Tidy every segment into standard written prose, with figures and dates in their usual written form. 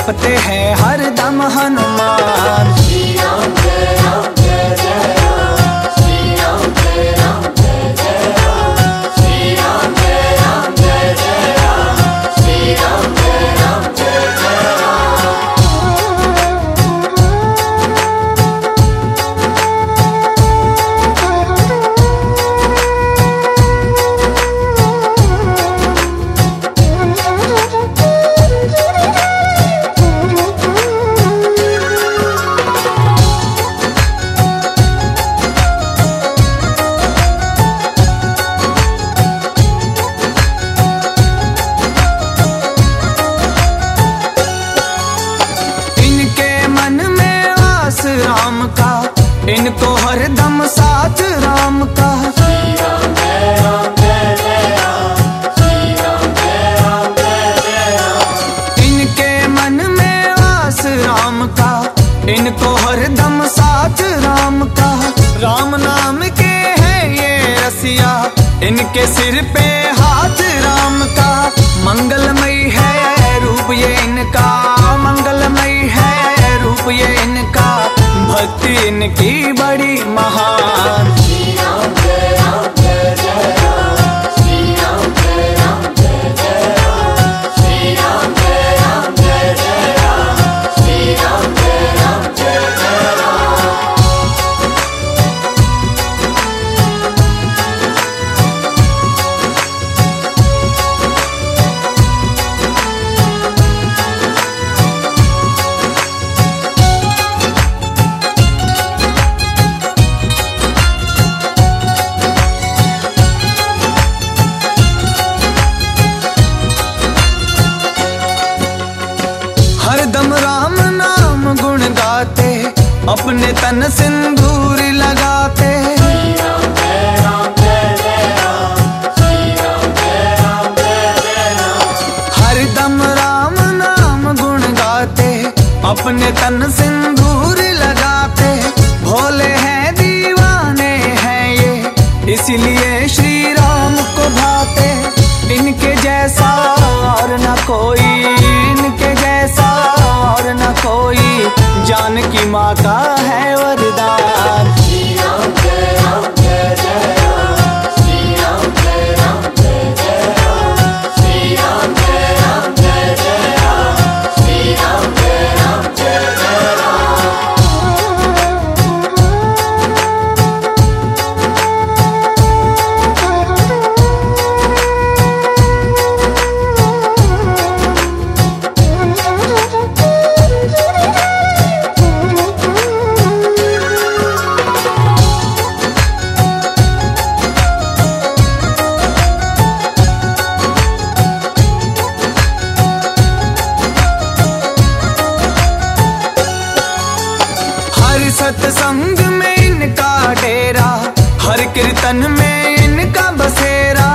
जपते हैं हर दम हनुमान। राम का इनको हर दम साथ राम का। इनके मन में वास राम का, इनको हर दम साथ राम का। राम नाम के है ये रसिया, इनके सिर पे हाथ राम का। मंगलमयी है रूप ये इनका, मंगलमयी है रूप ये इनका। भक्ति इनकी बड़ी महान। हरदम राम नाम गुण गाते, अपने तन सिंदूर लगाते। हरदम राम नाम गुण गाते, अपने तन सिंदूर लगाते। भोले हैं दीवाने हैं ये, इसलिए श्री राम को भाते। इनके जैसा और न कोई, इनके जैसा और न कोई। जानकी माँ का है वरदान। सत्संग में इनका डेरा, हर कीर्तन में इनका बसेरा।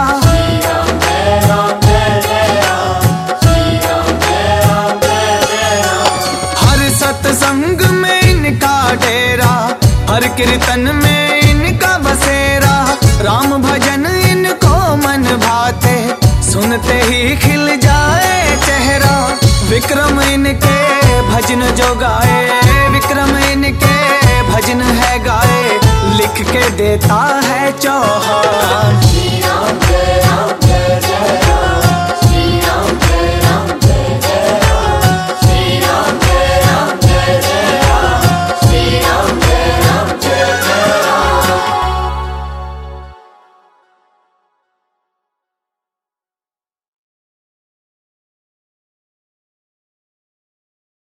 हर सत्संग में इनका डेरा, हर कीर्तन में इनका बसेरा। राम भजन इनको मन भाते, सुनते ही खिल जाए चेहरा। विक्रम इनके भजन जो गाए, विक्रम इनके भजन है गाए। लिख के देता है चौहान।